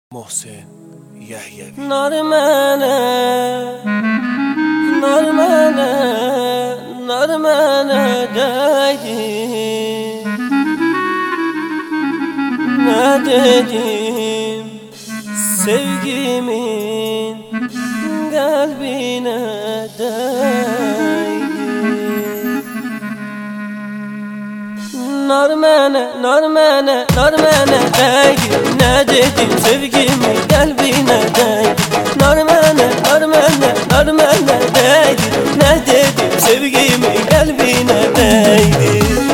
Mohsen Yahyevi. Nar mənə, nar mənə, nar mənə dəydi. Nə dedim sevgimin qəlbinə dəydi. Nar mənə, nar mənə, nar mənə dəydi. Nə dedim sevgimin qəlbinə dəydi. Nar mənə, nar mənə, nar mənə dəydi. Nə dedim sevgimin qəlbinə dəydi.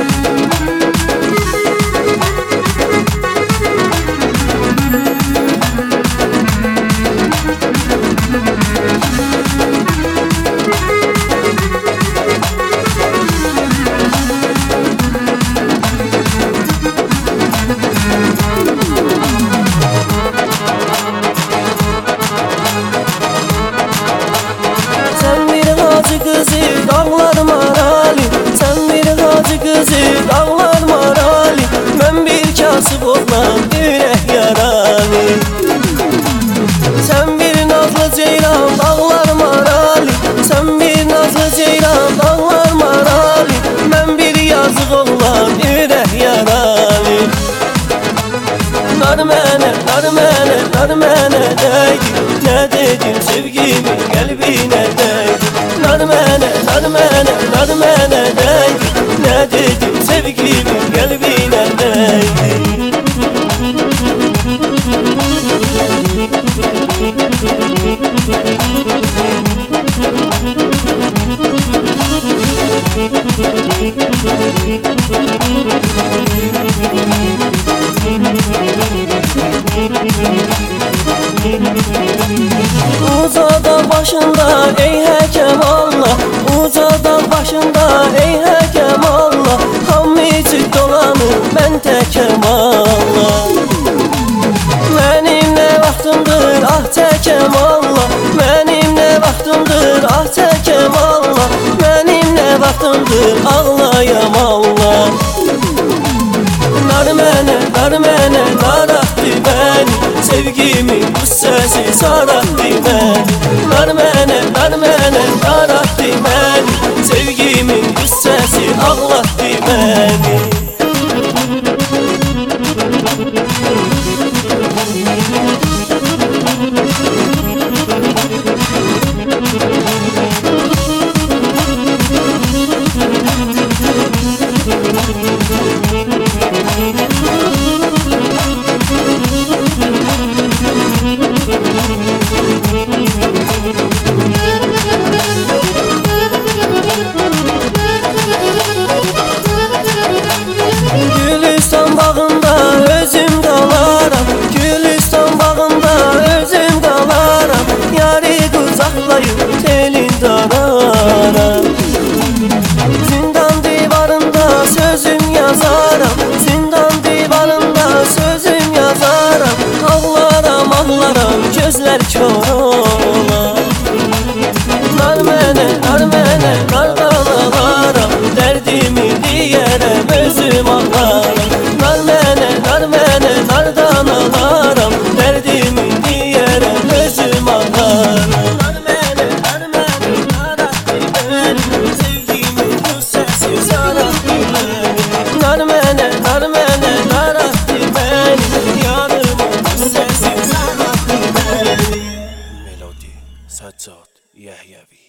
Dağlar marali, sen bir hacı kızı, dağlar marali. Ben bir kasıb oğlan, yürək yaralı. Sen bir nazlı ceylan, dağlar marali. Sen bir nazlı ceylan, dağlar marali. Ben bir yazıq oğlan, yürək yaralı. Nar mənə, nar mənə, nar mənə dəydi. Nə dedim sevgimin qəlbinə dəydi. Nar mənə, nar mənə, nar mənə dəydi. Nə dedim sevgimin qəlbinə dəydi. Uzada başında ey həkim Allah, uzada başında ey həkim Allah. Hamıcı dolanır mən təkəm Allah. Mənim nə vaxtımdır ah çəkəm Allah. Mənim nə vaxtımdır ah çəkəm Allah. Mənim nə vaxtımdır ağlayam Allah. Nar mənə, nar mənə, narahtı məni. Sevgimin qüssəsi sarahtı məni. Nar mənə, nar mənə, narahtı məni. Sevgimin qüssəsi ağlattı məni. Gülistan bağında özüm qalaram. Gülistan bağında özüm qalaram. Yari qucaqlayıb telin dararam. Zindan divarında sözüm yazaram. Zindan divarında sözüm yazaram. Ağlaram, ağlaram, gözlər kör olar. Nar mənə, nar mənə, nardan ağlaram. Dərdimi deyərəm, özüm ağlaram. Nar mənə, nar mənə, nardan ağlaram. Dərdimi deyərəm, özüm ağlaram. Nar mənə, nar mənə, narahtı məni. Sevgimin qüssəsi sarahtı məni. Nar mənə, nar mənə, narahtı məni. Yarımın qüssəsi sarahtı məni. Melodi Saccad Yahyevi.